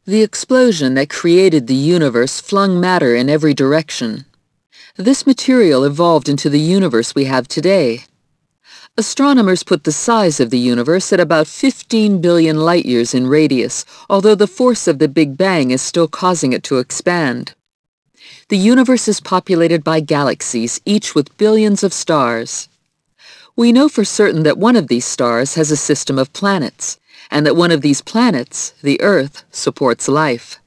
The explosion that created the universe flung matter in every direction. This material evolved into the universe we have today. Astronomers put the size of the universe at about 15 billion light-years in radius, although the force of the Big Bang is still causing it to expand. The universe is populated by galaxies, each with billions of stars. We know for certain that one of these stars has a system of planets, and that one of these planets, the Earth, supports life.